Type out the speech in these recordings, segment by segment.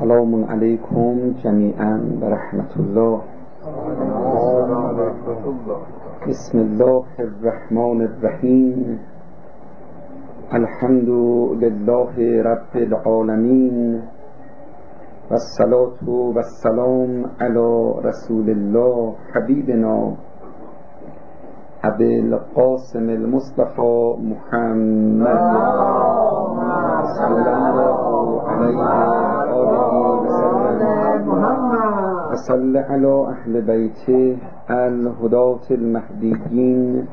سلام علیکم جمیعا و رحمت الله. بسم الله الرحمن الرحیم. الحمد لله رب العالمین و الصلاة و السلام علی رسول الله حبیبنا ابی القاسم المصطفى محمد صلی الله علیه و آله و صلی علی اهل بیته الهداة المهدیین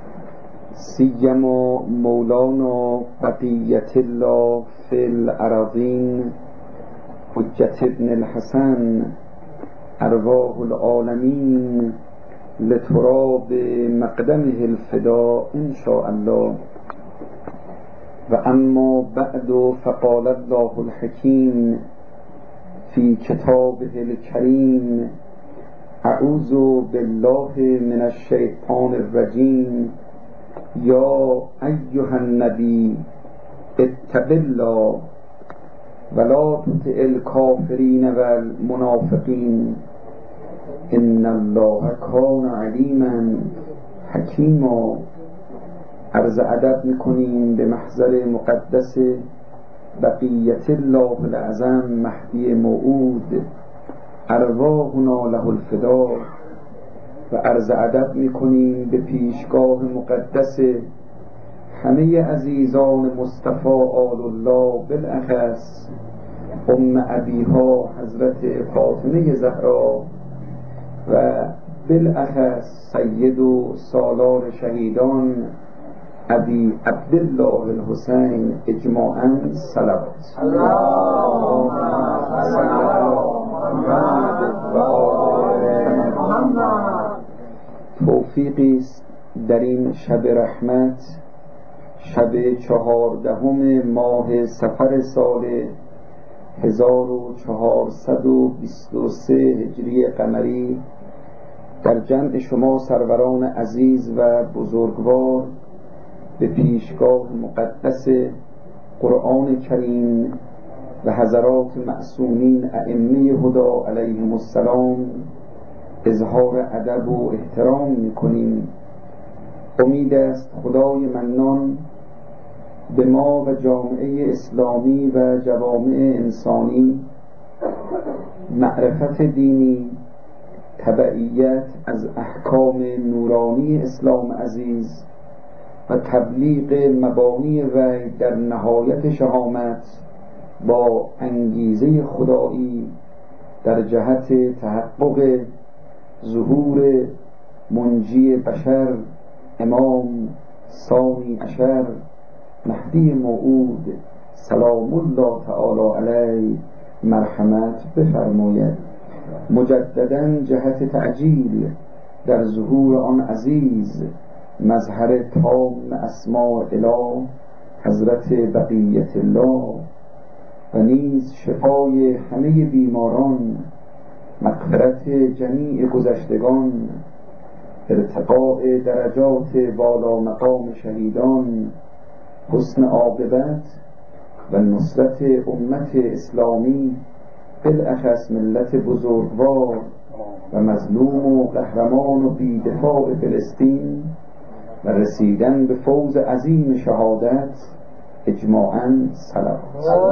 سیما مولانا بقیة الله فی الارضین حجة ابن الحسن ارواح العالمین لتراب مقدمه الفدا ان شاء الله. و اما بعد فقال الله الحکیم فی کتابه الکریم اعوذ بالله من الشیطان الرجیم یا ایها النبی اتق الله ولا تطع الکافرین و المنافقین ان الله کان علیما حکیما. عرض ادب میکنیم به محضر مقدس بقیة الله العظم مهدی موعود ارواحنا له الفدا و عرض ادب میکنیم به پیشگاه مقدس همه عزیزان مصطفی آل الله، بالاخص ام ابیها حضرت فاطمه زهرا و بالاخص سید و سالار شهیدان ابی عبدالله الحسین اجماعاً صلوات. اللهم صل علی محمد و آل محمد. توفیقی است در این شب رحمت، شب 14 ماه صفر سال 1423 هجری قمری، در جمع شما سروران عزیز و بزرگوار به پیشگاه مقدس قرآن کریم و حضرات معصومین ائمه هدی علیهم السلام اظهار ادب و احترام می‌کنیم. امید است خدای منان به ما و جامعه اسلامی و جوامع انسانی معرفت دینی، تبعیت از احکام نورانی اسلام عزیز و تبلیغ مبانی وی در نهایت شهامت با انگیزه خدایی در جهت تحقق ظهور منجی بشر امام ثانی عشر مهدی موعود سلام الله تعالی علیه مرحمت بفرماید. مجددا جهت تعجیل در ظهور آن عزیز مظهر تام اسماء اله حضرت بقیة الله و نیز شفای همه بیماران، مغفرت جمیع گذشتگان، ارتقاء درجات بالا مقام شهیدان، حسن عاقبت و نصرت امت اسلامی بالاخص ملت بزرگوار و مظلوم و قهرمان و بیدفاع فلسطین و رسیدن به فوز عظیم شهادت اجماعاً صلوات.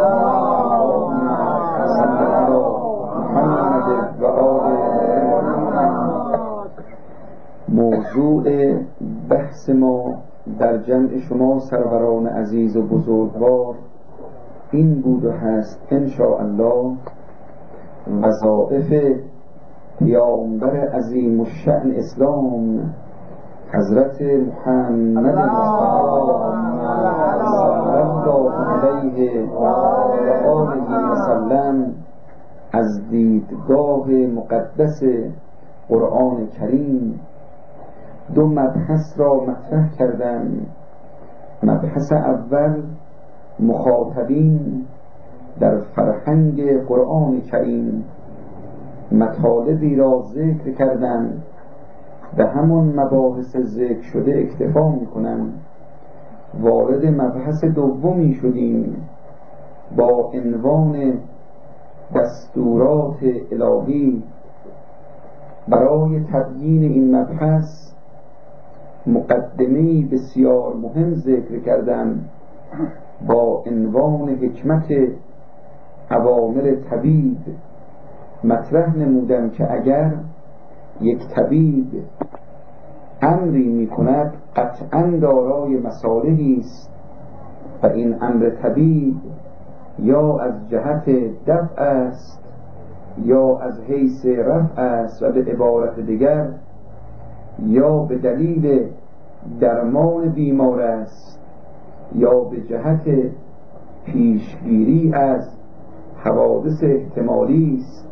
اللهم صل علی محمد و آل محمد. موضوع بحث ما در جمع شما سروران عزیز و بزرگوار این بود و هست ان شاء الله: وظایف پیامبر عظیم الشأن اسلام حضرت محمد مصطفی صلی الله علیه و آله و سلم از دیدگاه مقدس قرآن کریم. دو مبحث را مطرح کردم. مبحث اول مخاطبین در فرهنگ قرآن کریم، مطالبی را ذکر کردم، به همون مباحث ذکر شده اکتفا میکنم. وارد مبحث دومی شدیم با عنوان دستورات الهی. برای تبیین این مبحث مقدمه‌ای بسیار مهم ذکر کردم با عنوان حکمت اوامر طبیب. مطرح نمودم که اگر یک طبیب امری می کند قطعاً دارای مصالحی است و این امر طبیب یا از جهت دفع است یا از حیث رفع است و به عبارت دیگر یا به دلیل درمان بیمار است یا به جهت پیشگیری از حوادث احتمالی است.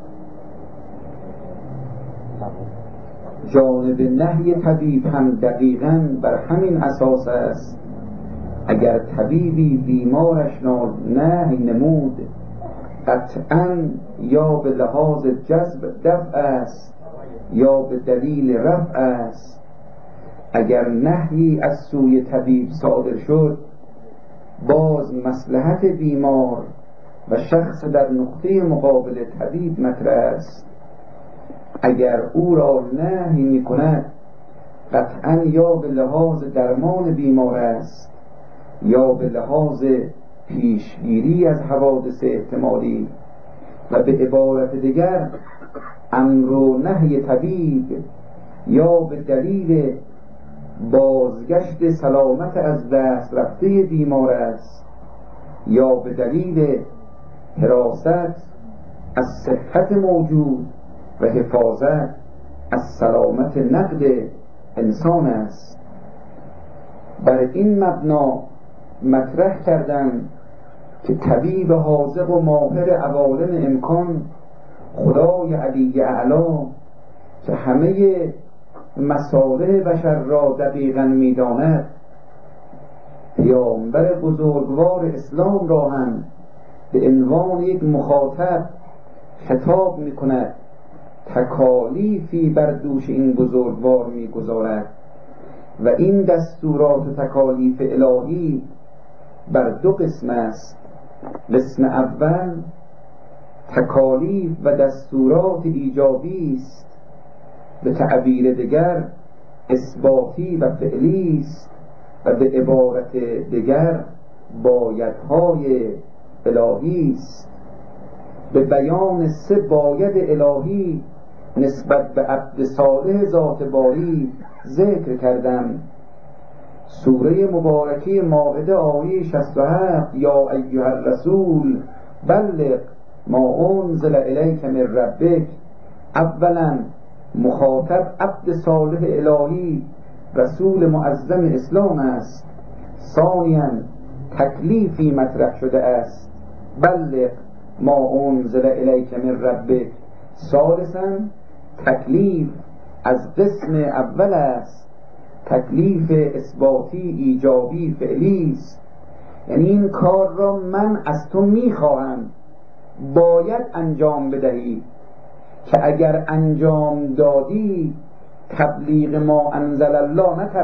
جانب نهی طبیب هم دقیقاً بر همین اساس است. اگر طبیبی بیمارش نهی نمود قطعاً یا به لحاظ جذب دفع است یا به دلیل رفع است. اگر نهی از سوی طبیب صادر شد باز مصلحت بیمار و شخص در نقطه مقابل طبیب مطرح است. اگر او را نهی می کند قطعاً یا به لحاظ درمان بیمار است یا به لحاظ پیشگیری از حوادث احتمالی و به عبارت دیگر امر و نهی طبیب یا به دلیل بازگشت سلامت از دست رفته بیمار است یا به دلیل حراست از صحت موجود و حفاظت از سلامت نقد انسان است. بر این مبنا مطرح کردم که طبیب حاذق و ماهر عوالم امکان خدای علی اعلی که همه مصالح بشر را دقیقاً می‌داند پیامبر بزرگوار اسلام را هم به عنوان یک مخاطب خطاب می‌کند، تکالیفی بر دوش این بزرگوار می‌گذارد و این دستورات و تکالیف الهی بر دو قسم است. قسم اول تکالیف و دستورات ایجابی است، به تعبیر دیگر اثباتی و فعلی است و به عبارت دیگر بایدهای الهی است. به بیان سه باید الهی نسبت به عبد صالح ذات باری ذکر کردم. سوره مبارکه مائده آیه 67 یا ایها الرسول بلغ ما انزل الیک من ربک. اولا مخاطب عبد صالح الهی رسول معظم اسلام است. ثانیا تکلیفی مطرح شده است، بلغ ما انزل الیک من ربک. ثالثا تکلیف از قسم اول است، تکلیف اثباتی ایجابی فعلی است. یعنی این کار را من از تو میخواهم باید انجام بدهی که اگر انجام دادی تبلیغ ما انزل الله، نه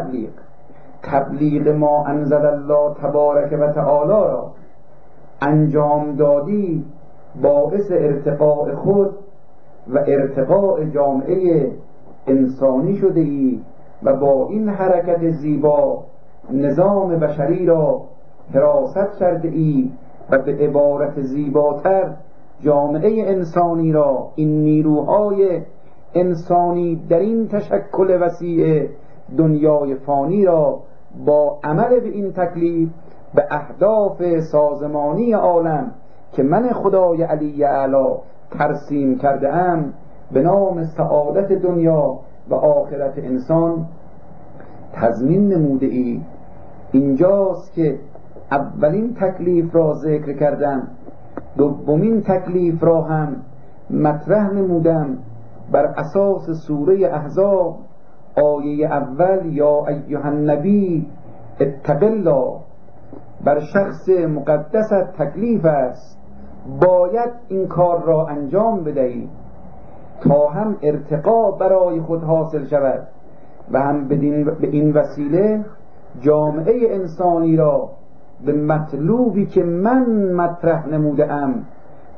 تبلیغ ما انزل الله تبارک و تعالی را انجام دادی باعث ارتقاء خود و ارتقاء جامعه انسانی شده ای و با این حرکت زیبا نظام بشری را حراست کرده ای و به عبارت زیباتر جامعه انسانی را، این نیروهای انسانی در این تشکل وسیع دنیای فانی را با عمل به این تکلیف به اهداف سازمانی عالم که من خدای علی اعلی ترسیم کرده ام به نام سعادت دنیا و آخرت انسان تضمین نموده ای. اینجاست که اولین تکلیف را ذکر کردم، دومین تکلیف را هم مطرح نمودم بر اساس سوره احزاب آیه اول یا ایها النبی اتق الله. بر شخص مقدست تکلیف است، باید این کار را انجام بدهی تا هم ارتقا برای خود حاصل شود و هم به این وسیله جامعه انسانی را به مطلوبی که من مطرح نموده ام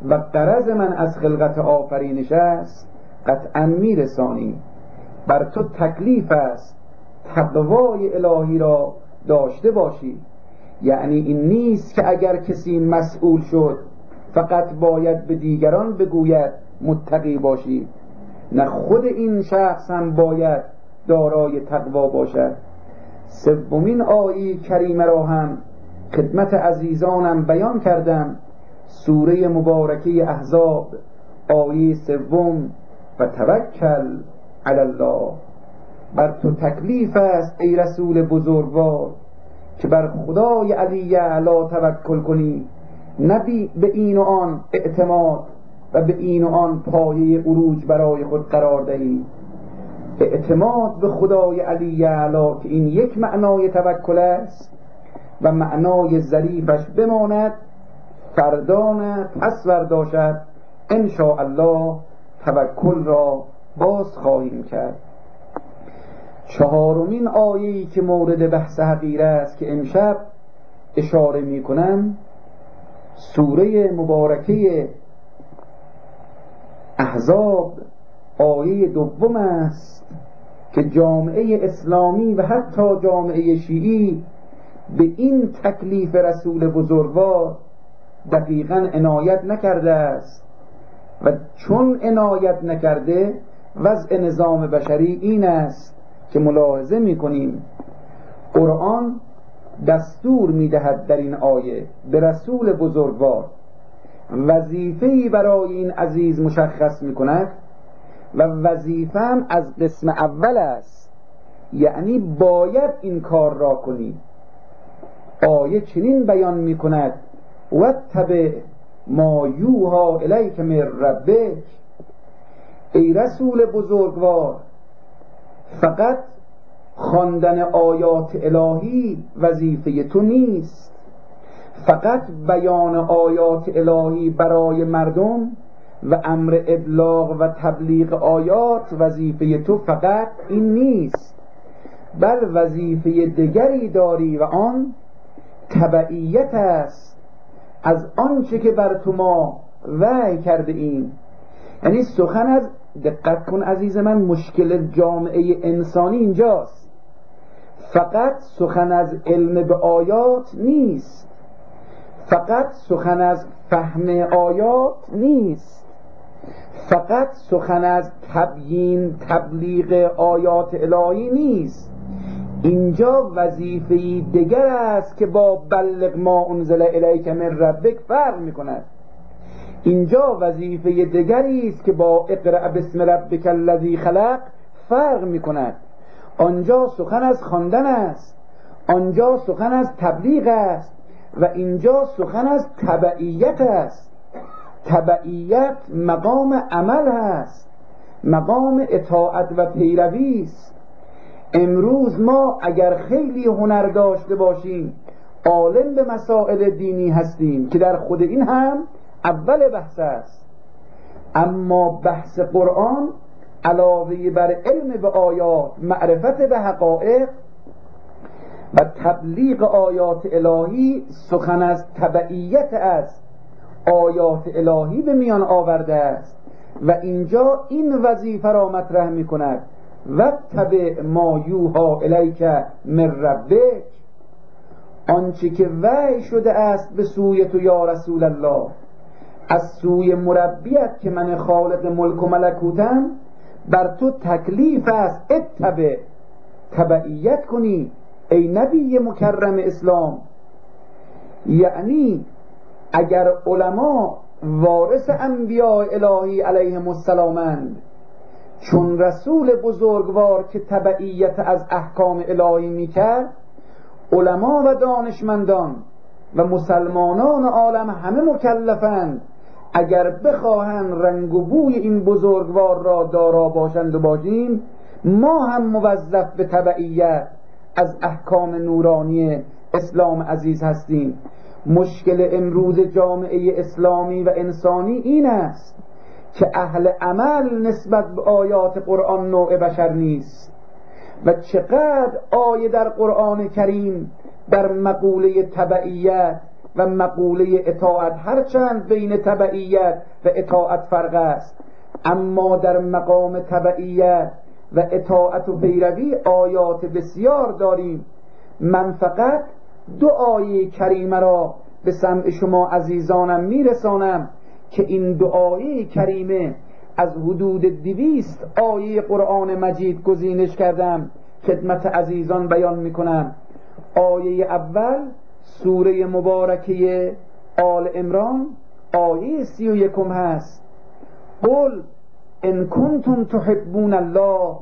و غرض من از خلقت آفرینش است قطعا میرسانی. بر تو تکلیف است تقوای الهی را داشته باشی. یعنی این نیست که اگر کسی مسئول شد فقط باید به دیگران بگوید متقی باشی، نه خود این شخص هم باید دارای تقوا باشد. سومین آیه کریمه را هم خدمت عزیزانم بیان کردم، سوره مبارکه احزاب آیه 3: و توکل علی الله. بر تو تکلیف است ای رسول بزرگوار که بر خدای علی اعلی توکل کنی، نه به این و آن اعتماد و به این و آن پایه عروج برای خود قرار دهی. اعتماد به خدای علی اعلی که این یک معنای توکل است و معنای ظریفش بماند، فردا نه پس فرداشد ان شاء الله توکل را باز خواهیم کرد. چهارمین آیه‌ای که مورد بحث حقیر است که امشب اشاره می کنم، سوره مبارکه احزاب آیه 2 است که جامعه اسلامی و حتی جامعه شیعی به این تکلیف رسول بزرگوار دقیقاً عنایت نکرده است و چون عنایت نکرده وضع نظام بشری این است که ملاحظه می‌کنیم قرآن دستور می‌دهد در این آیه به رسول بزرگوار، وظیفه‌ای برای این عزیز مشخص می‌کند و وظیفه هم از قسم اول است، یعنی باید این کار را کنی. آیه چنین بیان می‌کند واتبع ما یوحی الیک من ربک. ای رسول بزرگوار، فقط خواندن آیات الهی وظیفه تو نیست، فقط بیان آیات الهی برای مردم و امر ابلاغ و تبلیغ آیات وظیفه تو فقط این نیست، بل وظیفه دیگری داری و آن تبعیت است از آنچه که بر تو ما وحی کرده ایم. یعنی سخن از، دقت کن عزیز من، مشکل جامعه انسانی اینجاست، فقط سخن از علم به آیات نیست، فقط سخن از فهم آیات نیست، فقط سخن از تبیین تبلیغ آیات الهی نیست. اینجا وظیفه‌ای دیگر است که با بلغ ما انزل الیک من ربک فرق می‌کند. اینجا وظیفه دیگری است که با اقرأ باسم ربک الذی خلق فرق می‌کند. آنجا سخن از خواندن است، آنجا سخن از تبلیغ است و اینجا سخن از تبعیت است. تبعیت مقام عمل است، مقام اطاعت و پیروی است. امروز ما اگر خیلی هنر داشته باشیم عالم به مسائل دینی هستیم که در خود این هم اول بحث است، اما بحث قرآن علاوه بر علم به آیات، معرفت به حقایق و تبلیغ آیات الهی، سخن از تبعیت است. آیات الهی به میان آورده است و اینجا این وظیفه را مطرح می کند واتبع ما یوحی الیک من ربک. آنچه که وحی شده است به سوی تو یا رسول الله از سوی مربیت که من خالق ملک و ملکوتم، بر تو تکلیف است اتبع، تبعیت کنی ای نبی مکرم اسلام. یعنی اگر علما وارث انبیاء الهی علیهم السلامند، چون رسول بزرگوار که تبعیت از احکام الهی میکرد، علما و دانشمندان و مسلمانان عالم همه مکلفند اگر بخواهند رنگ و بوی این بزرگوار را دارا باشند و باشیم، ما هم موظف به تبعیت از احکام نورانی اسلام عزیز هستیم. مشکل امروز جامعه اسلامی و انسانی این است که اهل عمل نسبت به آیات قرآن نوع بشر نیست و چقدر آیه در قرآن کریم در مقوله تبعیت و مقوله اطاعت، هرچند بین تبعیت و اطاعت فرق است، اما در مقام تبعیت و اطاعت و پیروی آیات بسیار داریم. من فقط 2 آیه کریمه را به سمع شما عزیزانم میرسانم که این 2 آیه کریمه از حدود 200 آیه قرآن مجید گزینش کردم، خدمت عزیزان بیان میکنم. آیه اول سوره مبارکه آل عمران آیه 31 هست: قل ان کنتم تحبون الله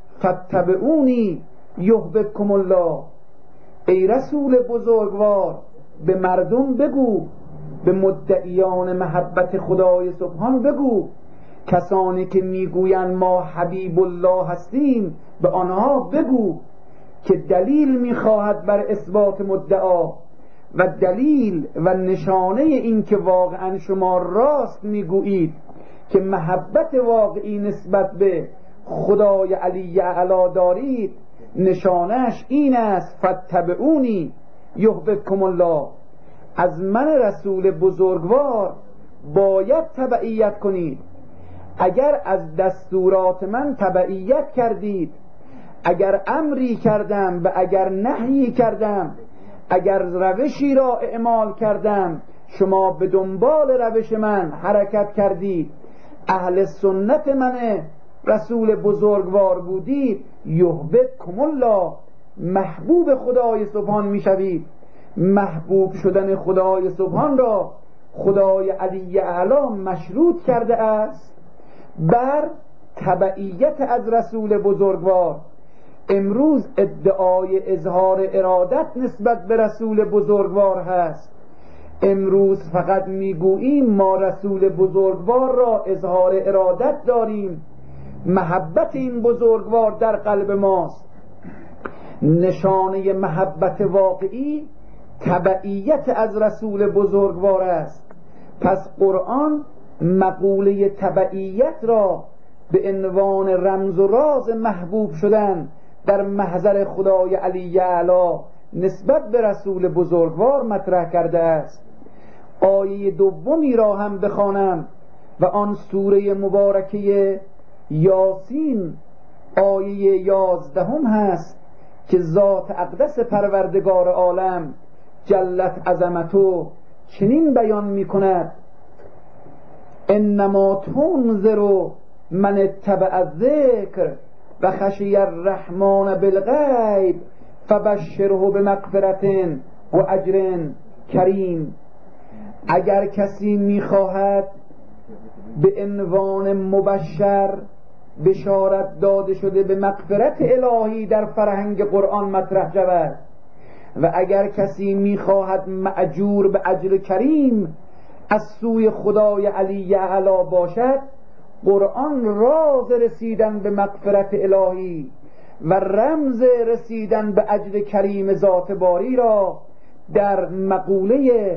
فاتبعونی یحببکم الله. ای رسول بزرگوار، به مردم بگو، به مدعیان محبت خدای سبحان بگو، کسانی که میگویند ما حبیب الله هستیم به آنها بگو که دلیل میخواهد بر اثبات مدعا و دلیل و نشانه این که واقعا شما راست میگویید که محبت واقعی نسبت به خدای علی اعلی دارید، نشانش این است: فاتبعونی یحببکم الله. از من رسول بزرگوار باید تبعیت کنید. اگر از دستورات من تبعیت کردید، اگر امری کردم و اگر نهی کردم، اگر روشی را اعمال کردم، شما به دنبال روش من حرکت کردید، اهل سنت من رسول بزرگوار بودید، یحببکم الله، محبوب خدای سبحان میشوید. محبوب شدن خدای سبحان را خدای علی اعلی مشروط کرده است بر تبعیت از رسول بزرگوار. امروز ادعای اظهار ارادت نسبت به رسول بزرگوار هست. امروز فقط میگوییم ما رسول بزرگوار را اظهار ارادت داریم، محبت این بزرگوار در قلب ماست. نشانه محبت واقعی تبعیت از رسول بزرگوار است. پس قرآن مقوله تبعیت را به عنوان رمز و راز محبوب شدن در محضر خدای علی اعلی نسبت به رسول بزرگوار مطرح کرده است. آیه دومی را هم بخوانم و آن سوره مبارکه یاسین آیه 11 هست که ذات اقدس پروردگار عالم جلت عظمته چنین بیان می کند: انما تنذر من اتبع الذکر و خشی الرحمن بالغیب فبشره بمغفرة و اجر کریم. اگر کسی میخواهد به عنوان مبشر بشارت داده شده به مغفرت الهی در فرهنگ قرآن مطرح شود و اگر کسی میخواهد مأجور به اجر کریم از سوی خدای علی اعلی باشد، قرآن راز رسیدن به مغفرت الهی و رمز رسیدن به اجر کریم ذات باری را در مقوله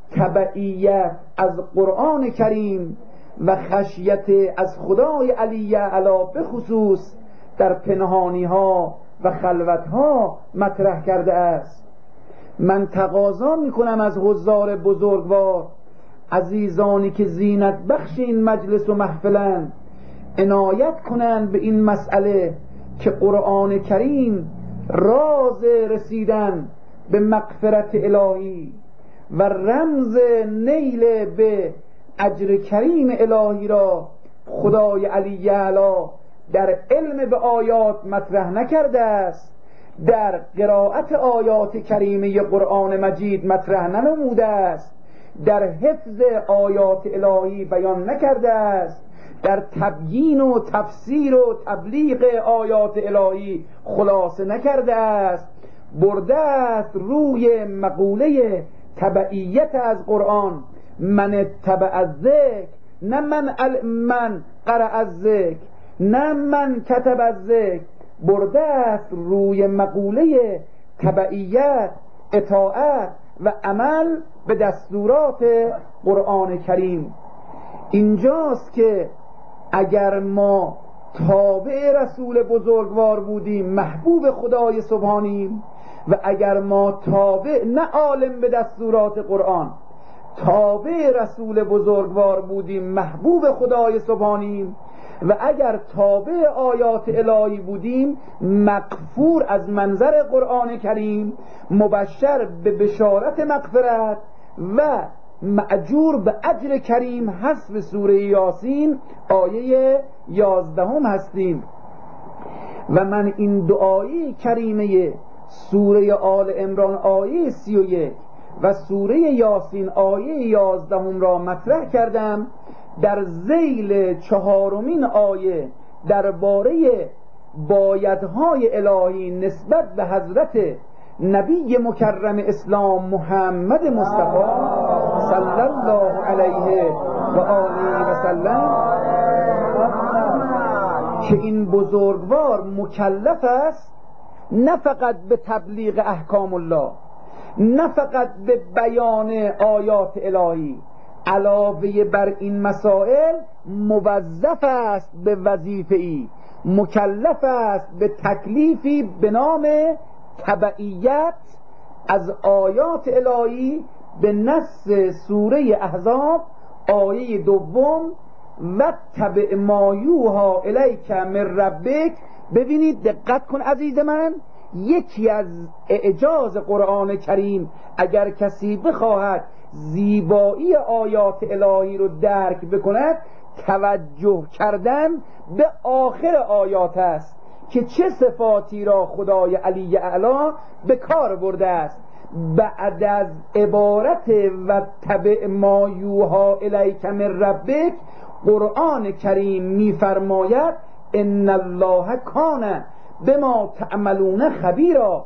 تبعیت از قرآن کریم و خشیت از خدای علی اعلی به خصوص در پنهانی ها و خلوت ها مطرح کرده است. من تقاضا میکنم از حضار بزرگوار، عزیزانی که زینت بخش این مجلس و محفلند، عنایت کنند به این مسئله که قرآن کریم راز رسیدن به مغفرت الهی و رمز نیل به اجر کریم الهی را خدای علی اعلی در علم به آیات مطرح نکرده است، در قرائت آیات کریمه قرآن مجید مطرح ننموده است، در حفظ آیات الهی بیان نکرده است، در تبیین و تفسیر و تبلیغ آیات الهی خلاصه نکرده است. برده است روی مقوله تبعیت از قرآن: من اتبع الذکر، نه من قرأ الذکر، نه من کتب الذکر. برده است روی مقوله تبعیت، اطاعت و عمل به دستورات قرآن کریم. اینجاست که اگر ما تابع رسول بزرگوار بودیم، محبوب خدای سبحانیم و اگر ما تابع نه عالم به دستورات قرآن، تابع رسول بزرگوار بودیم، محبوب خدای سبحانیم، و اگر تابع آیات الهی بودیم، مغفور از منظر قرآن کریم، مبشر به بشارت مغفرت و مأجور به اجر کریم حسب سوره یاسین آیه 11 هستیم. و من این دعایی کریمه سوره آل عمران آیه 31 و سوره یاسین آیه 11 را مطرح کردم. در ذیل 4مین آیه درباره بایدهای الهی نسبت به حضرت نبی مکرم اسلام محمد مصطفی صلی الله علیه و آله و سلم که این بزرگوار مکلف است نه فقط به تبلیغ احکام الله، نه فقط به بیان آیات الهی، علاوه بر این مسائل موظف است به وظیفه‌ای، مکلف است به تکلیفی به نام تبعیت از آیات الهی به نص سوره احزاب آیه 2 و تبع ما یوحی الیک من ربک. ببینید، دقت کن عزیز من، یکی از اعجاز قرآن کریم اگر کسی بخواهد زیبایی آیات الهی رو درک بکند، توجه کردن به آخر آیات است که چه صفاتی را خدای علی اعلی به کار برده است. بعد از عبارت و تبع ما یوحی الیک من ربک، قرآن کریم می‌فرماید ان الله کان بما تعملون خبیرا.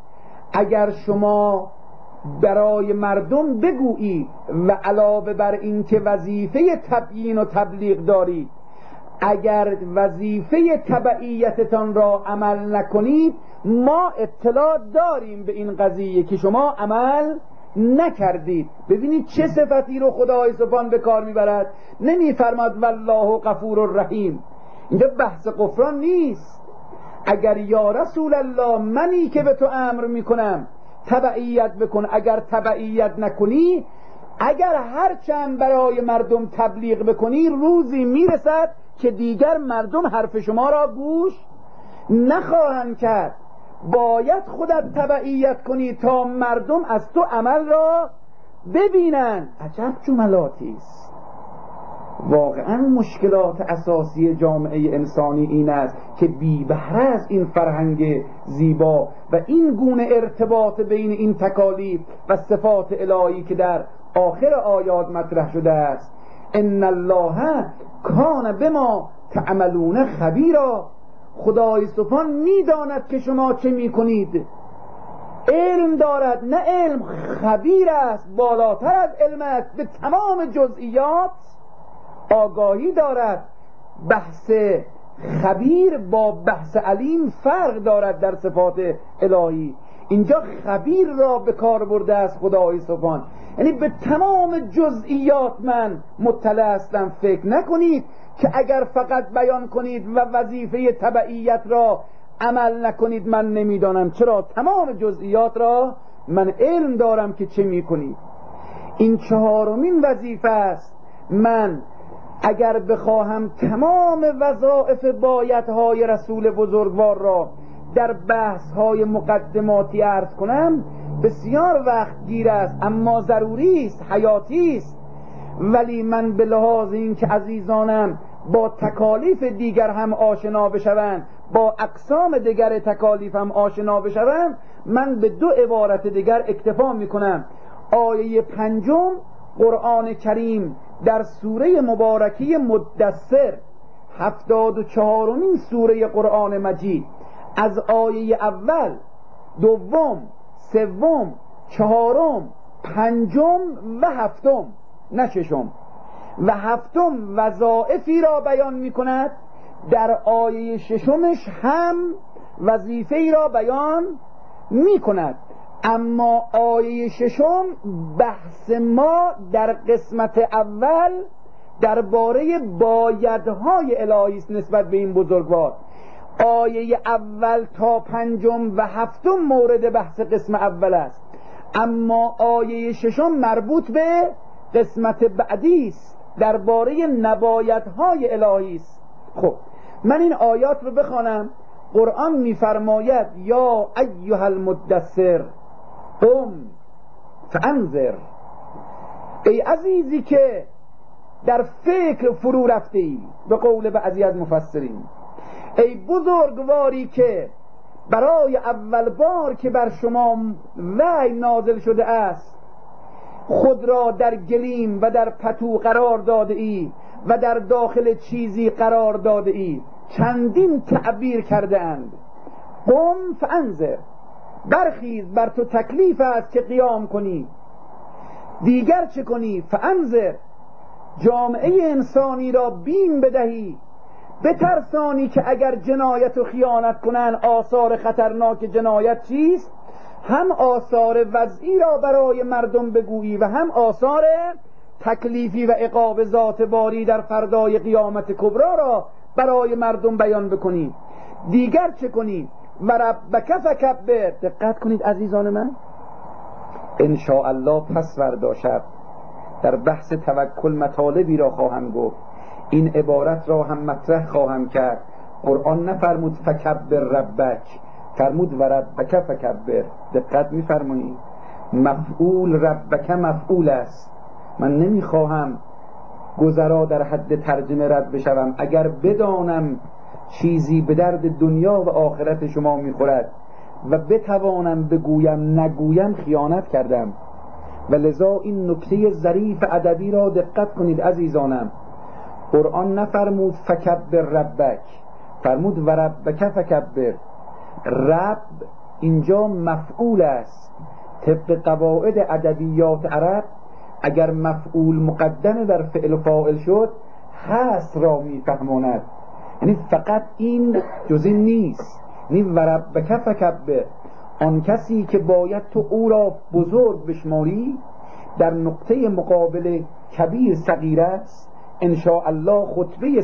اگر شما برای مردم بگویید و علاوه بر این که وظیفه تبیین و تبلیغ دارید، اگر وظیفه تبعیتتان را عمل نکنید، ما اطلاع داریم به این قضیه که شما عمل نکردید. ببینید چه صفتی رو خدای سبحان به کار میبرد. نمیفرماد والله غفور رحیم، اینجا بحث غفران نیست. اگر یا رسول الله منی که به تو امر میکنم تبعیت بکن، اگر تبعیت نکنی، اگر هرچند برای مردم تبلیغ بکنی، روزی میرسد که دیگر مردم حرف شما را گوش نخواهند کرد. باید خودت تبعیت کنی تا مردم از تو عمل را ببینند. عجب جملاتی است. واقعا مشکلات اساسی جامعه انسانی این است که بی بهره از این فرهنگ زیبا و این گونه ارتباط بین این تکالیف و صفات الهی که در آخر آیات مطرح شده است. ان الله کان بما تعملون خبیرا. خدای سبحان میداند که شما چه میکنید، علم دارد، نه علم، خبیر است، بالاتر از علم است، به تمام جزئیات آگاهی دارد. بحث خبیر با بحث علیم فرق دارد در صفات الهی. اینجا خبیر را به کار برده است خدای سبحان، یعنی به تمام جزئیات من مطلع هستم. فکر نکنید که اگر فقط بیان کنید و وظیفه تبعیت را عمل نکنید من نمیدانم. چرا؟ تمام جزئیات را من علم دارم که چه میکنید. این 4مین وظیفه است. من اگر بخواهم تمام وظایف بایدهای رسول بزرگوار را در بحث‌های مقدماتی عرض کنم بسیار وقت گیر است، اما ضروری است، حیاتی است. ولی من به لحاظ این که عزیزانم با تکالیف دیگر هم آشنا بشوند، با اقسام دیگر تکالیف هم آشنا بشوند، من به 2 عبارت دیگر اکتفا میکنم. آیه 5 قرآن کریم در سوره مبارکه مدثر، 74مین سوره قرآن مجید، از آیه اول، 2، 3، 4، 5 و 7، نه 6 و 7 وظایفی را بیان می کند. در آیه 6 هم وظیفه ای را بیان می کند. اما آیه 6 بحث ما در قسمت اول درباره بایدهای الهی است نسبت به این بزرگوار. آیه اول تا پنجم و هفتم مورد بحث قسم اول است، اما آیه ششم مربوط به قسمت بعدی است، درباره نبایدهای الهی است. خب من این آیات رو بخوانم. قرآن میفرماید یا ایها المدثر قم فانذر، ای عزیزی که در فکر فرو رفته ای، به قول بعضی از مفسرین، ای بزرگواری که برای اول بار که بر شما وحی نازل شده است خود را در گلیم و در پتو قرار داده ای و در داخل چیزی قرار داده ای. چندین تعبیر کرده اند. قم فانذر، برخیز، بر تو تکلیف است که قیام کنی. دیگر چه کنی؟ فانذر، جامعه انسانی را بیم بدهی، بترسانی که اگر جنایت و خیانت کنن آثار خطرناک جنایت چیست، هم آثار وضعی را برای مردم بگویی و هم آثار تکلیفی و عقاب ذات باری در فردای قیامت کبرا را برای مردم بیان بکنی. دیگر چه کنی؟ و ربک فکبر. دقت کنید عزیزان من، انشاءالله پس فردا شب در بحث توکل مطالبی را خواهم گفت، این عبارت را هم مطرح خواهم کرد. قرآن نفرمود فکبر ربک، فرمود و ربک فکبر. دقت میفرمایید، مفعول ربک مفعول است. من نمیخواهم گذرا در حد ترجمه رد بشوم. اگر بدانم چیزی به درد دنیا و آخرت شما میخورد و بتوانم بگویم نگویم، خیانت کردم. و لذا این نکته ظریف ادبی را دقت کنید عزیزانم. قرآن نفرمود فکبر ربک، فرمود و ربک فکبر. رب اینجا مفعول است. طبق قواعد ادبیات عرب اگر مفعول مقدم بر فعل فاعل شد هست را میفهماند، یعنی فقط این جز این نیست. یعنی و ربک فکبر، آن کسی که باید تو او را بزرگ بشماری در نقطه مقابل کبیر صغیر است. انشاءالله خطبه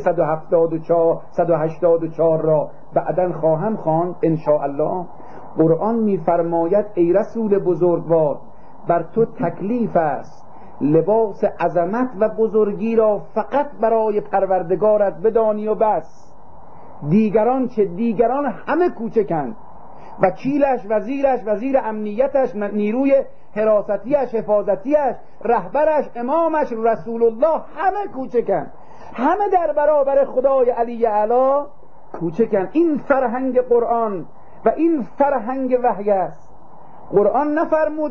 184 را بعداً خواهم خواند انشاءالله. قرآن میفرماید ای رسول بزرگوار، بر تو تکلیف است لباس عظمت و بزرگی را فقط برای پروردگارت بدانی و بس. دیگران چه؟ دیگران همه کوچکند، وکیلش، وزیرش، وزیر امنیتش، نیروی حراستیش، حفاظتیش، رهبرش، امامش، رسول الله، همه کوچکن، همه در برابر خدای علی اعلی کوچکن. این فرهنگ قرآن و این فرهنگ وحی است. قرآن نفرمود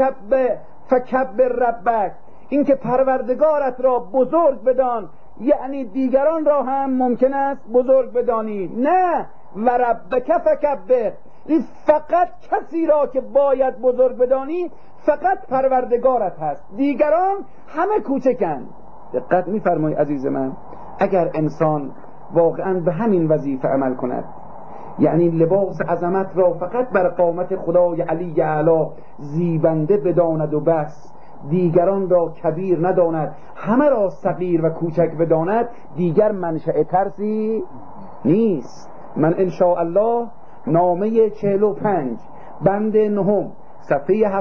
فکبر ربک، این که پروردگارت را بزرگ بدان یعنی دیگران را هم ممکن است بزرگ بدانی. نه، و ربک فکبر، این فقط کسی را که باید بزرگ بدانی فقط پروردگارت هست، دیگران همه کوچکند. دقت می‌فرمایید عزیز من، اگر انسان واقعا به همین وظیفه عمل کند، یعنی لباس عظمت را فقط بر قامت خدای علی اعلی زیبنده بداند و بس، دیگران را کبیر نداند، همه را صغیر و کوچک بداند، دیگر منشأ ترسی نیست. من انشاءالله نامه 45 بند 9 صفحه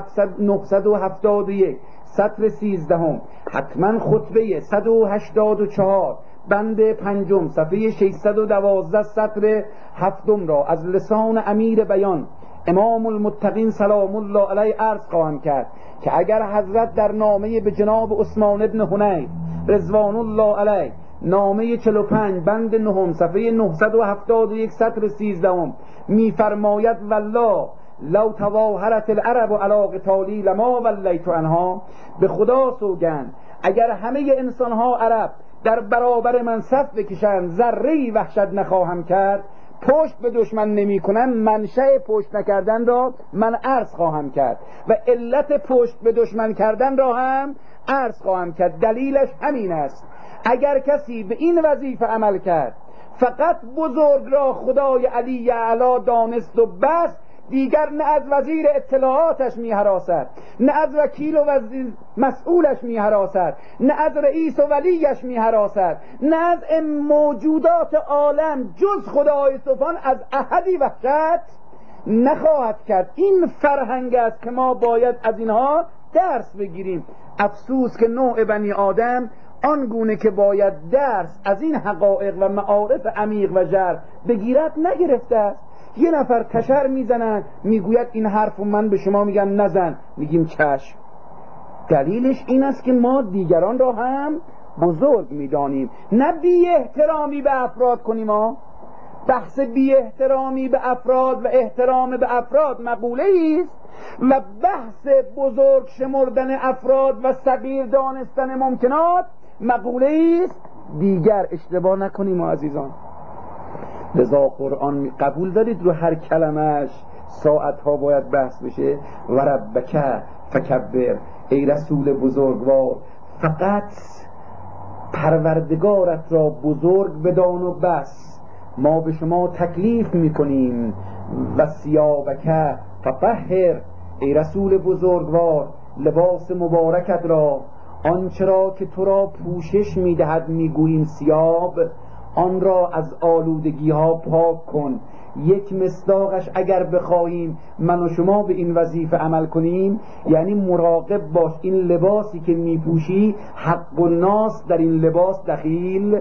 971 سطر 13، حتما خطبه 184 بند 5 صفحه 612 سطر 7 را از لسان امیر بیان امام المتقین سلام الله علیه عرض خواهم کرد که اگر حضرت در نامه به جناب عثمان ابن حنیف رضوان الله علیه نامه 45 بند 9 صفحه 971 سطر 13 میفرماید والله لو تواهرت العرب علی قتالی لما ولیت عنها، به خدا سوگند اگر همه انسانها عرب در برابر من صف بکشند ذره‌ای وحشت نخواهم کرد. پشت به دشمن نمی کنم، منشأ پشت نکردن را من عرض خواهم کرد و علت پشت به دشمن کردن را هم عرض خواهم کرد. دلیلش همین است، اگر کسی به این وظیفه عمل کرد فقط بزرگ را خدای علی اعلی دانست و بس، دیگر نه از وزیر اطلاعاتش می‌هراسد، نه از وکیل و مسئولش می‌هراسد، نه از رئیس و ولیش می‌هراسد، نه از موجودات عالم جز خدای سبحان از احدی وحشت نخواهد کرد. این فرهنگ است که ما باید از اینها درس بگیریم. افسوس که نوع بنی آدم آنگونه که باید درس از این حقایق و معارف عمیق و ژرف بگیرد نگرفته است. یه نفر تشر میزنن میگوید این حرف و من به شما میگم نزن، میگیم چشم. دلیلش این است که ما دیگران را هم بزرگ میدانیم، نه بی احترامی به افراد کنیم. ما بحث بی احترامی به افراد و احترام به افراد مقوله است و بحث بزرگ شمردن افراد و صغیر دانستن ممکنات مقوله است دیگر. اشتباه نکنیم عزیزان. لذا قرآن قبول دارید رو هر کلمش ساعتها باید بحث بشه. و ربک فکبر، ای رسول بزرگوار فقط پروردگارت را بزرگ بدان و بس. ما به شما تکلیف میکنیم. و ثیابک فطهر، ای رسول بزرگوار لباس مبارکت را، آنچه را که تو را پوشش میدهد میگوییم ثیاب، آن را از آلودگی ها پاک کن. یک مصداقش اگر بخواهیم من و شما به این وظیفه عمل کنیم، یعنی مراقب باش این لباسی که میپوشی حق الناس در این لباس دخیل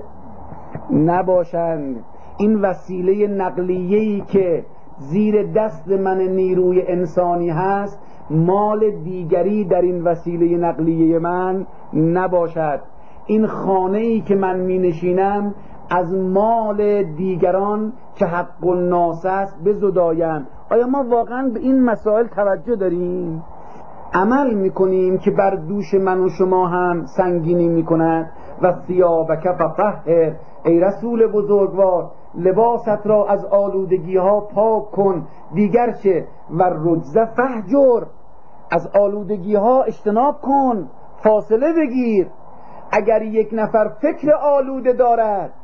نباشند. این وسیله نقلیه‌ای که زیر دست من نیروی انسانی هست مال دیگری در این وسیله نقلیه من نباشد. این خانه‌ای که من می نشینم از مال دیگران که حق الناس است بزدایم. آیا ما واقعا به این مسائل توجه داریم؟ عمل میکنیم که بر دوش من و شما هم سنگینی میکند. و ثیابک فطهر، ای رسول بزرگوار لباست را از آلودگی ها پاک کن. دیگر چه؟ و رجز فهجر، از آلودگی ها اجتناب کن، فاصله بگیر. اگر یک نفر فکر آلوده دارد،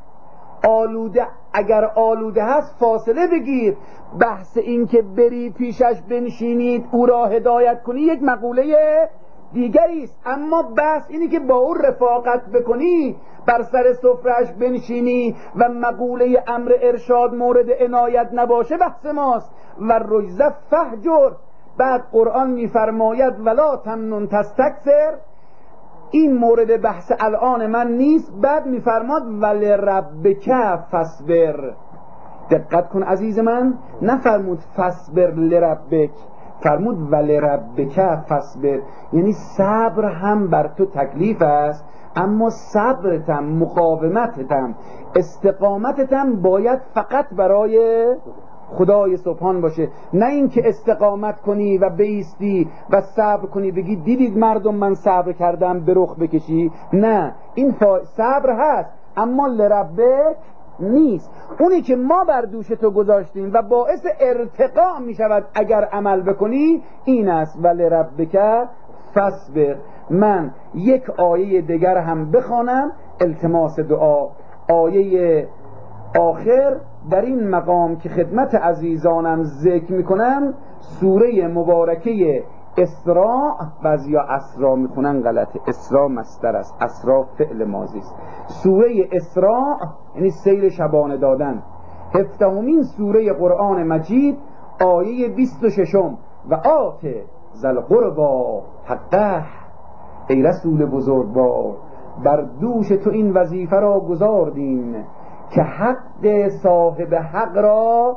اگر آلوده هست فاصله بگیر. بحث این که بری پیشش بنشینید او را هدایت کنی یک مقوله دیگری است، اما بحث اینی که با او رفاقت بکنی، بر سر سفرهش بنشینی و مقوله امر ارشاد مورد عنایت نباشه بحث ماست. و رجز فهجر. بعد قرآن میفرماید ولا تمنن تستکثر، این مورد بحث الان من نیست. بعد میفرماد ولربک فاصبر. دقت کن عزیز من، نفرمود فاصبر لربک، فرمود ولربک فاصبر، یعنی صبر هم بر تو تکلیف است، اما صبرتم، مقاومتتم، استقامتتم باید فقط برای خدای سبحان باشه. نه اینکه استقامت کنی و بایستی و صبر کنی بگی دیدید مردم من صبر کردم به رخ بکشی. نه، این صبر هست اما لربک نیست. اونی که ما بر دوش تو گذاشتیم و باعث ارتقا می شود اگر عمل بکنی این است. ولربک فاصبر. من یک آیه دیگر هم بخوانم التماس دعا. آیه آخر در این مقام که خدمت عزیزانم ذکر میکنم سوره مبارکه اسراء، بعضیا اسراء میخونن غلطه، اسراء مصدر است، اسراء فعل ماضی است. سوره اسراء یعنی سیل شبانه دادن، 17مین سوره قرآن مجید، آیه 26. و آت ذل قربی حقه، ای رسول بزرگوار بر دوش تو این وظیفه را گذاردیم که حق صاحب حق را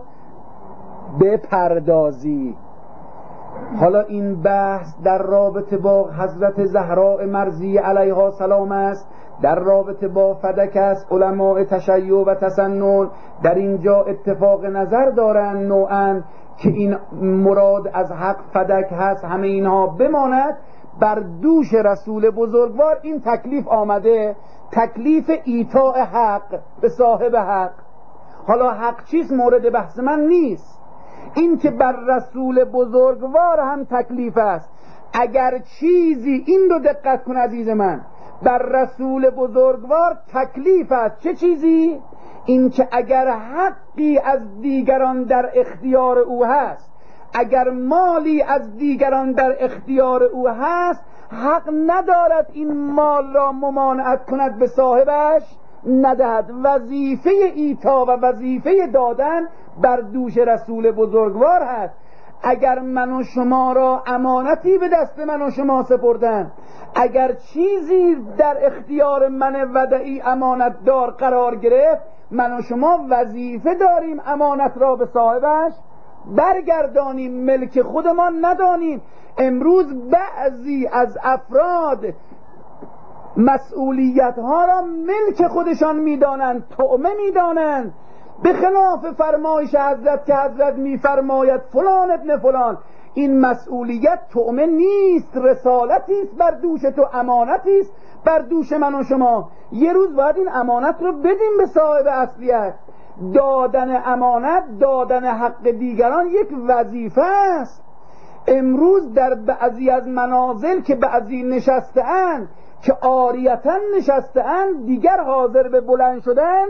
بپردازی. حالا این بحث در رابطه با حضرت زهراء مرضی علیها السلام است، در رابطه با فدک است. علماء تشیع و تسنن در اینجا اتفاق نظر دارند نوعا که این مراد از حق فدک هست، همه اینها بماند. بر دوش رسول بزرگوار این تکلیف آمده، تکلیف ایتاء حق به صاحب حق. حالا حق چیست مورد بحث من نیست، این که بر رسول بزرگوار هم تکلیف است. اگر چیزی، این رو دقت کن عزیز من، بر رسول بزرگوار تکلیف است، چه چیزی؟ این که اگر حقی از دیگران در اختیار او هست، اگر مالی از دیگران در اختیار او هست، حق ندارد این مال را ممانعت کند به صاحبش ندهد. وظیفه ایتا و وظیفه دادن بر دوش رسول بزرگوار هست. اگر من و شما را امانتی به دست من و شما سپردن، اگر چیزی در اختیار من ودعی امانت دار قرار گرفت، من و شما وظیفه داریم امانت را به صاحبش برگردانیم، ملک خودمان ندانیم. امروز بعضی از افراد مسئولیت ها را ملک خودشان میدانند، طعمه میدانند، به خلاف فرمایش حضرت که حضرت میفرماید فلان ابن فلان. این مسئولیت طعمه نیست، رسالتی است بر دوش تو، امانتی است بر دوش من و شما. یه روز باید این امانت رو بدیم به صاحب اصلیت. دادن امانت، دادن حق دیگران یک وظیفه است. امروز در بعضی از منازل که بعضی نشسته‌اند که عاریتاً نشسته‌اند، دیگر حاضر به بلند شدن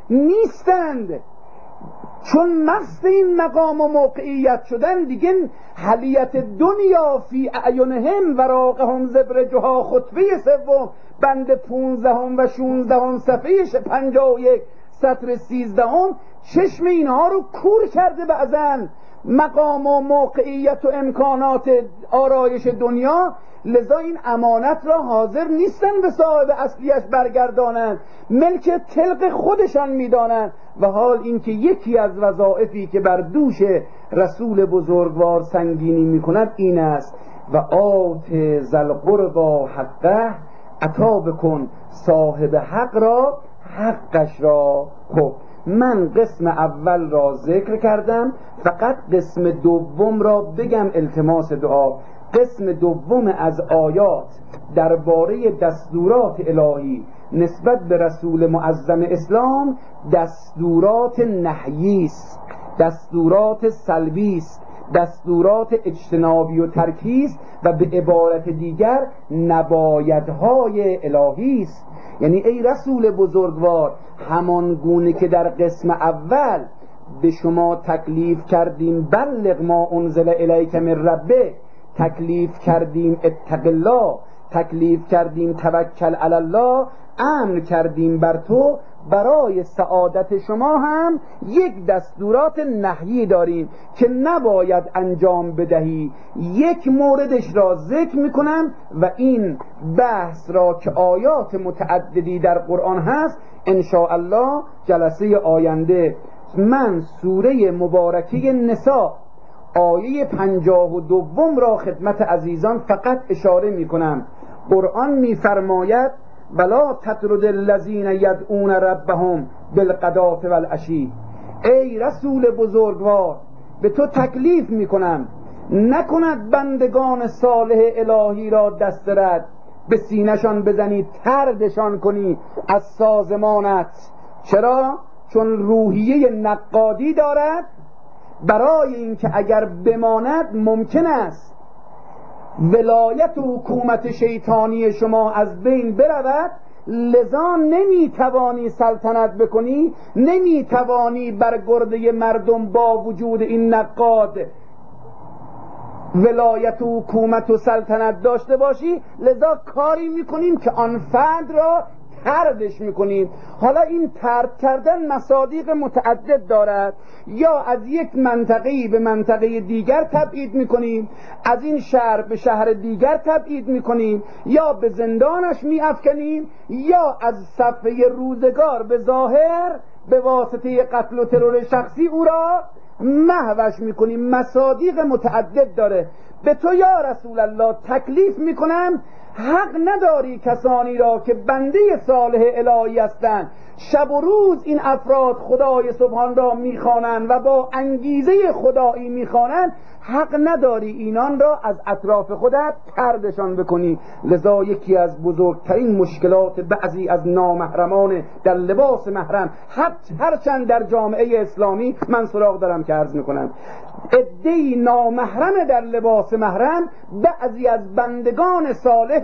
نیستند، چون مست این مقام و موقعیت شدن. دیگه حلیت دنیا فی اعینهم وراقهم زبرجها، خطبه سوم بند 15 و 16 صفحه 51 سطر 13، چشم اینها رو کور کرده بعضن مقام و موقعیت و امکانات آرایش دنیا. لذا این امانت را حاضر نیستن به صاحب اصلیش برگردانند، ملک تلق خودشان میدانند. و حال اینکه یکی از وظایفی که بر دوش رسول بزرگوار سنگینی میکند این است: و آت ذی القربی حقه، عطا بکن صاحب حق را حقش را. خب من قسم اول را ذکر کردم، فقط قسم دوم را بگم التماس دعا. قسم دوم از آیات درباره دستورات الهی نسبت به رسول معظم اسلام دستورات نهیی است، دستورات سلبی است، دستورات اجتنابی و ترکی است، و به عبارت دیگر نبایدهای الهی است. یعنی ای رسول بزرگوار، همان گونه که در قسم اول به شما تکلیف کردیم بلغ ما انزل الیک من ربک، تکلیف کردیم اتق الله، تکلیف کردیم توکل علی الله، امر کردیم بر تو، برای سعادت شما هم یک دستورات نهیی داریم که نباید انجام بدهی. یک موردش را ذکر میکنم و این بحث را که آیات متعددی در قرآن هست ان شاء الله جلسه آینده من سوره مبارکه نساء آیه 52 را خدمت عزیزان فقط اشاره میکنم. قرآن میفرماید ولا تطرد الذین یدعون ربهم بالغداة والعشی. ای رسول بزرگوار، به تو تکلیف میکنم نکند بندگان صالح الهی را دست رد، به سینه‌شان بزنی، طردشان کنی از سازمانت. چرا؟ چون روحیه نقادی دارد، برای اینکه اگر بماند ممکن است ولایت و حکومت شیطانی شما از بین برود. لذا نمیتوانی سلطنت بکنی، نمیتوانی بر گرده مردم با وجود این نقاد ولایت و حکومت و سلطنت داشته باشی. لذا کاری میکنیم که آن فرد را طردش میکنیم. حالا این طرد کردن مصادیق متعدد دارد، یا از یک منطقه‌ای به منطقه دیگر تبعید میکنیم، از این شهر به شهر دیگر تبعید میکنیم، یا به زندانش میافکنیم، یا از صفحه روزگار به ظاهر به واسطه قتل و ترور شخصی او را محوش میکنیم. مصادیق متعدد داره. به تو یا رسول الله تکلیف میکنم، حق نداری کسانی را که بنده صالح الهی هستند، شب و روز این افراد خدای سبحان را میخوانند و با انگیزه خدایی میخوانند، حق نداری اینان را از اطراف خودت طردشان بکنی. لذا یکی از بزرگترین مشکلات بعضی از نامحرمان در لباس محرم، هرچند در جامعه اسلامی من سراغ دارم که عرض میکنم، عده‌ای نامحرم در لباس محرم بعضی از بندگان صالح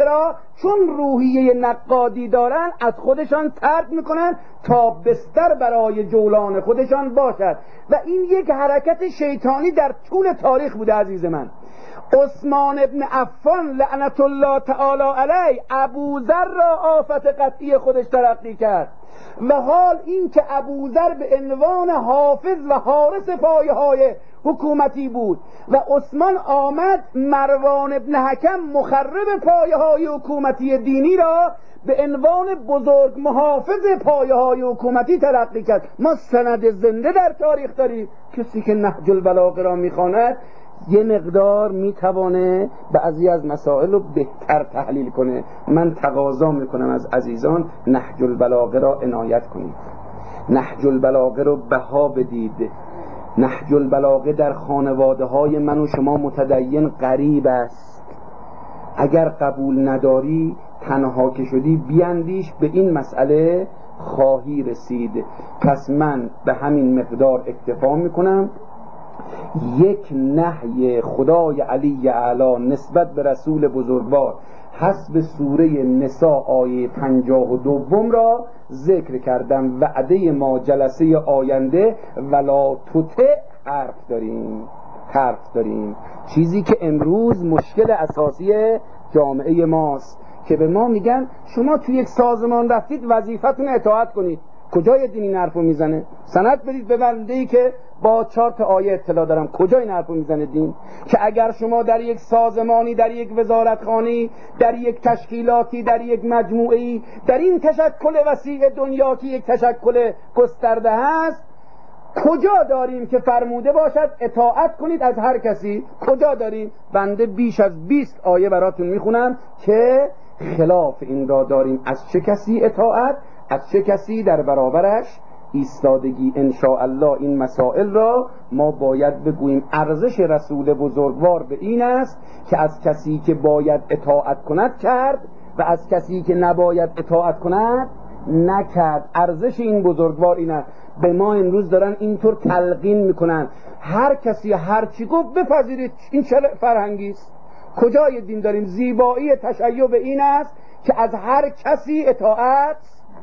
چرا؟ چون روحیه نقادی دارن از خودشان طرد میکنن تا بستر برای جولان خودشان باشد و این یک حرکت شیطانی در طول تاریخ بوده. عزیز من، عثمان ابن عفان لعنت الله تعالی علیه ابوذر را آفت قطعی خودش ترقی کرد و حال این که ابوذر به عنوان حافظ و حارس پایه‌های حکومتی بود و عثمان آمد مروان ابن حکم مخرب پایه‌های حکومتی دینی را به عنوان بزرگ محافظ پایه‌های حکومتی تلقی کرد. ما سند زنده در تاریخ داریم. کسی که نهج البلاغه را میخواند یه مقدار میتوانه بعضی از مسائل رو بهتر تحلیل کنه. من تقاضا میکنم از عزیزان نهج البلاغه را عنایت کنید، نهج البلاغه رو بها بدید. نهج البلاغه در خانواده های من و شما متدین غریب است. اگر قبول نداری، تنها که شدی، بیاندیش، به این مسئله خواهی رسید. پس من به همین مقدار اکتفا میکنم. یک نهی خدای علی اعلی نسبت به رسول بزرگوار حسب سوره نساء آیه 52 را ذکر کردم. وعده ما جلسه آینده ولا تطع حرف داریم، چیزی که امروز مشکل اساسی جامعه ماست که به ما میگن شما تو یک سازمان رفتید وظیفتون اطاعت کنید. کجای دین این حرفو میزنه؟ سند بدید به بنده‌ای که با 4 تا آیه اطلاع دارم. کجا این حرفو میزنه دین؟ که اگر شما در یک سازمانی، در یک وزارتخانه‌ای، در یک تشکیلاتی، در یک مجموعه‌ای، در این تشکل وسیع دنیا که یک تشکل گسترده هست، کجا داریم که فرموده باشد اطاعت کنید از هر کسی؟ کجا داریم؟ بنده بیش از 20 آیه براتون میخونم که خلاف این را داریم. از چه کسی اطاعت، از چه کسی در برابرش ایستادگی. انشاءالله این مسائل را ما باید بگوییم. ارزش رسول بزرگوار به این است که از کسی که باید اطاعت کند کرد و از کسی که نباید اطاعت کند نکرد. ارزش این بزرگوار این است. به ما امروز دارن اینطور تلقین میکنن هر کسی هر چی گفت بپذیرید. این چه فرهنگی است؟ کجای دین داریم؟ زیبایی تشیع به این است که از هر کسی اطاعت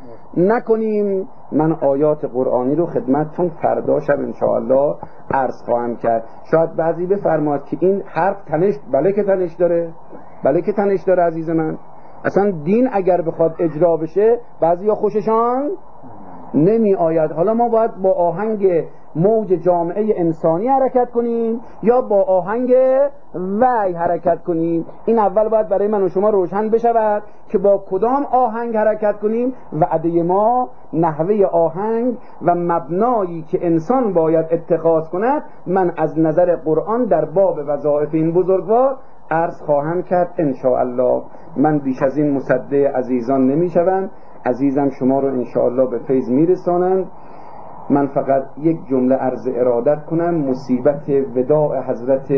نکنیم. من آیات قرآنی رو خدمتتون فردا شب انشاءالله عرض خواهم کرد. شاید بعضی بفرماد که این حرف تنش، بله که تنش داره، بله که تنش داره عزیز من. اصلا دین اگر بخواد اجرا بشه بعضیا خوششان نمی آید. حالا ما باید با آهنگ موج جامعه انسانی حرکت کنیم یا با آهنگ وحی حرکت کنیم؟ این اول باید برای من و شما روشن بشود که با کدام آهنگ حرکت کنیم. وعده ما، نحوه آهنگ و مبنایی که انسان باید اتخاذ کند، من از نظر قرآن در باب وظایف این بزرگوار عرض خواهم کرد انشاءالله. من بیش از این مصدع عزیزان نمی شوم. عزیزم شما رو انشاءالله به فیض میرسانند. من فقط یک جمله عرض ارادت کنم. مصیبت وداع حضرت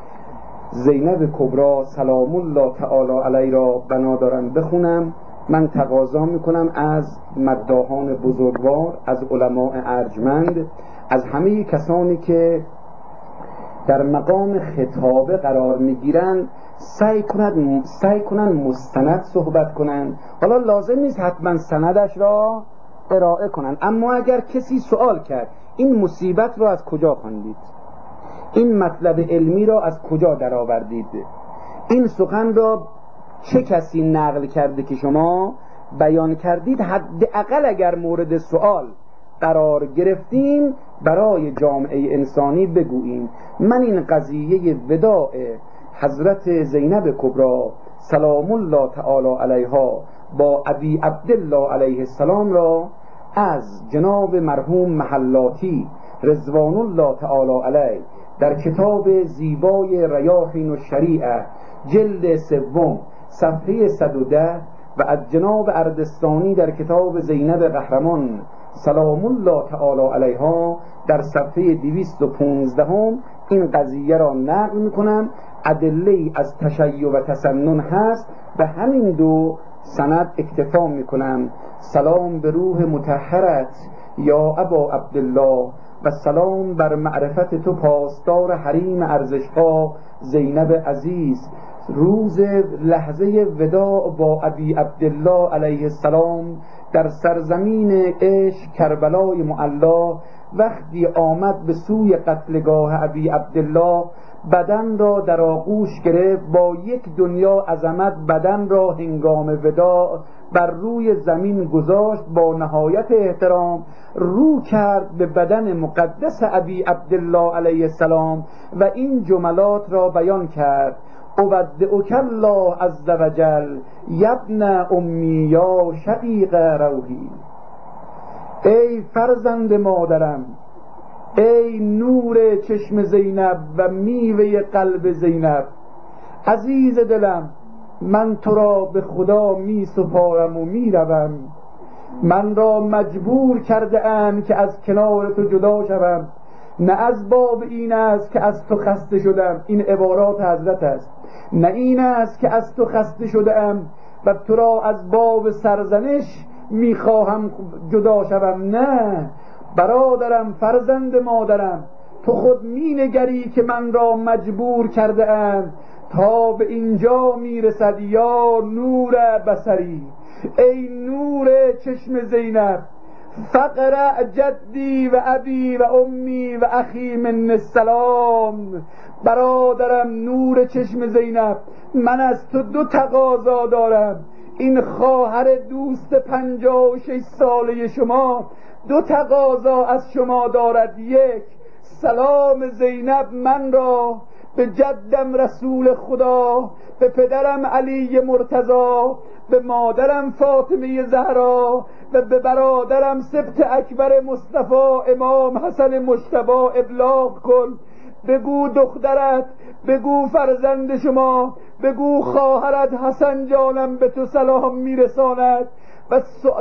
زینب کبری سلام الله تعالی علیه را بنا دارم بخونم. من تقاضا میکنم از مداحان بزرگوار، از علماء ارجمند، از همه کسانی که در مقام خطابه قرار میگیرن سعی کنن مستند صحبت کنن. حالا لازم نیست حتما سندش را ارائه کنن، اما اگر کسی سوال کرد این مصیبت را از کجا خواندید، این مطلب علمی را از کجا درآوردید، این سخن را چه کسی نقل کرده که شما بیان کردید، حداقل اگر مورد سوال قرار گرفتیم برای جامعه انسانی بگوییم. من این قضیه وداع حضرت زینب کبری سلام الله تعالی علیها با ابی عبدالله علیه السلام را از جناب مرحوم محلاتی رضوان الله تعالی علیه در کتاب زیبای ریاحین الشریعه جلد 3 صفحه 110 و از جناب اردستانی در کتاب زینب قهرمان سلام الله تعالی علیها در صفحه 215 این قضیه را نقل میکنم. ادله از تشیع و تسنن هست. به همین 2 سند اکتفا میکنم. سلام به روح مطهرت یا ابا عبدالله و سلام بر معرفت تو پاسدار حریم ارزش‌ها زینب عزیز. روز لحظه وداع با ابی عبدالله علیه السلام در سرزمین عشق کربلای معلا، وقتی آمد به سوی قتلگاه ابی عبدالله، بدن را در آغوش گرفت، با یک دنیا عظمت بدن را هنگام وداع بر روی زمین گذاشت، با نهایت احترام رو کرد به بدن مقدس ابی عبدالله علیه السلام و این جملات را بیان کرد: اودعک الله عز وجل یبن امی یا شقیق روحی. ای فرزند مادرم، ای نور چشم زینب و میوه قلب زینب، عزیز دلم، من تو را به خدا می سپارم و می روم. من را مجبور کرده ام که از کنار تو جدا شوم، نه از باب این است که از تو خسته شدم، این عبارات حضرت است، نه این است که از تو خسته شدم و تو را از باب سرزنش میخواهم جدا شوم. نه برادرم، فرزند مادرم، تو خود مینگری که من را مجبور کرده ام تا به اینجا میرسد. یا نور بصری، ای نور چشم زینب، فقرع جدی و ابی و امی و اخی من السلام. برادرم، نور چشم زینب، من از تو دو تقاضا دارم. این خواهر دوست 56 ساله شما دو تقاضا از شما دارد: یک، سلام زینب من را به جدم رسول خدا، به پدرم علی مرتضی، به مادرم فاطمه زهرا و به برادرم سبط اکبر مصطفی امام حسن مجتبی ابلاغ کن. بگو دخترت، بگو فرزند شما، بگو خواهرت حسن جانم به تو سلام میرساند. و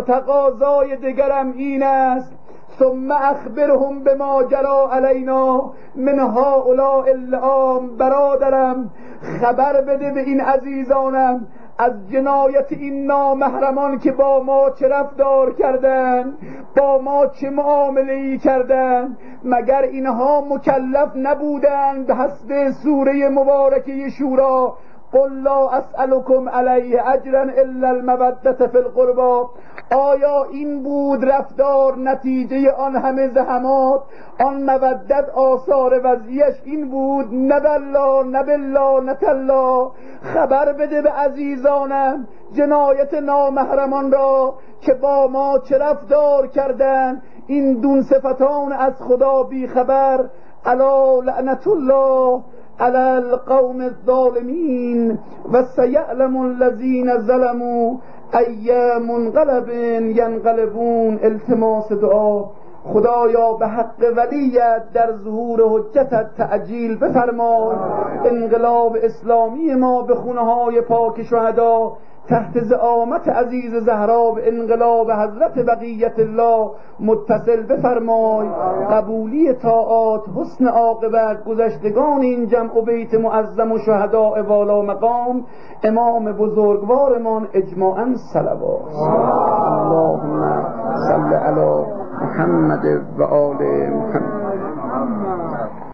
تقاضای دگرم این است: ثم اخبرهم بما جرى علینا من هؤلاء اللئام. برادرم، خبر بده به این عزیزانم از جنایت این نامحرمان که با ما چه رفتار کردن، با ما چه معامله‌ای کردن. مگر اینها مکلف نبودند حسب سوره مبارکه شورا: قل لا اسألكم علیه اجرا الا المودة فی القربى؟ آیا این بود رفتار نتیجه آن همه زحمات، آن مودت آثار وضعیش این بود؟ نه بالله، نه بالله، نه تالله. خبر بده به عزیزانم جنایت نامحرمان را که با ما چه رفتار کردن. این دون صفتان از خدا بی خبر. الا لعنت الله علی القوم الظالمین و سیعلم الذین ظلموا ای منقلب ینقلبون. التماس دعا: خدایا به حق ولیت در ظهور حجتت تعجیل بفرمای. انقلاب اسلامی ما به خونه‌های پاک شهدا تحت زعامت عزیز زهرا به انقلاب حضرت بقیت الله متصل بفرمای. قبولی طاعات، حسن عاقبت گذشتگان این جمع و بیت معظم و شهداء والا مقام، امام بزرگوارمان اجماعاً صلوات. اللهم صل علی محمد و آل محمد.